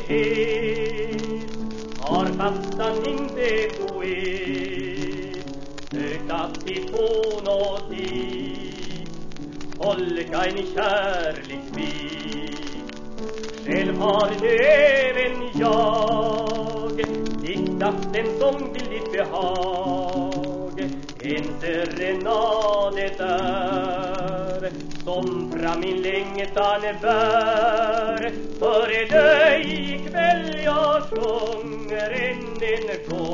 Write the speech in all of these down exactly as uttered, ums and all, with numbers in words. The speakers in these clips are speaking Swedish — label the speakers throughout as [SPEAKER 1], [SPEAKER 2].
[SPEAKER 1] kärlighet har fastnat inte poet sökt att i ton och dit tolka en kärleksbit. Själv har nu även jag diktat en sång till ditt behag, en serenad det är som fram min längtan bär. För dig ikväll jag sjunger än en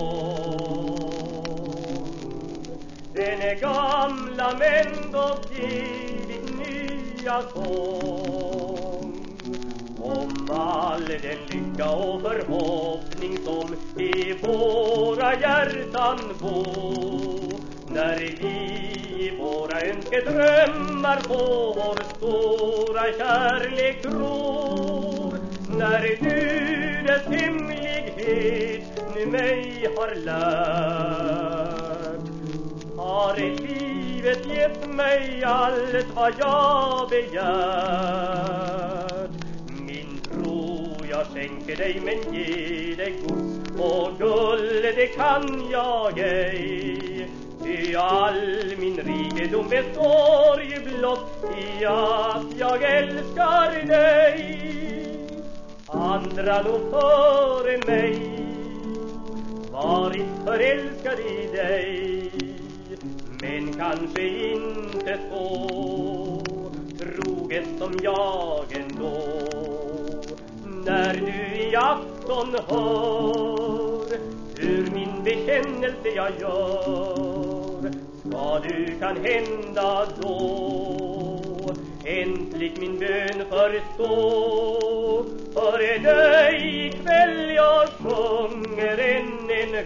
[SPEAKER 1] gång den är gamla men dock givit nya sång om all den lycka och förhoppning som i våra hjärtan bor, när vi i våra önskedrömmar på vår stora kärlek tror. När du dess hemlighet nu mig har lärt, har livet gett mig allt vad jag begärt. Min tro jag skänker dig, men ge dig gods och guld det kan jag ej. Ty all min rikedom består ju blott i att jag älskar dig. Andra nog före mig varit förälskad i dig, men kanske inte så troget som jag ändå. När du i afton hör hur min bekännelse jag gör, ska du kan hända då äntligen min bön förstå. För dig ikväll jag sjunger än en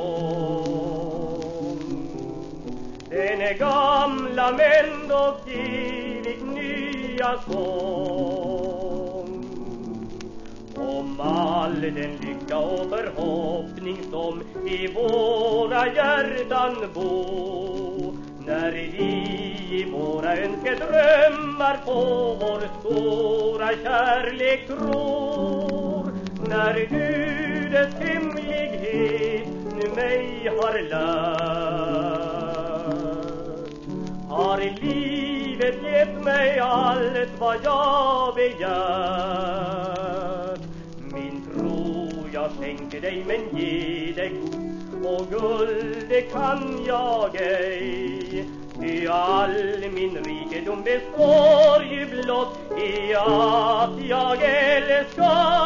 [SPEAKER 1] gång den är gamla men dock givit nya sång om all den lycka och förhoppning som i våra hjärtan bor, när vi i våra önskedrömmar på vår stora kärlek tror. När du dess hemlighet nu mig har lärt, har livet gett mig allt vad jag begär. Min tro jag skänker dig, men ge dig gods och guld det kan jag ej. Ty all min rikedom består ju blott i att jag älskar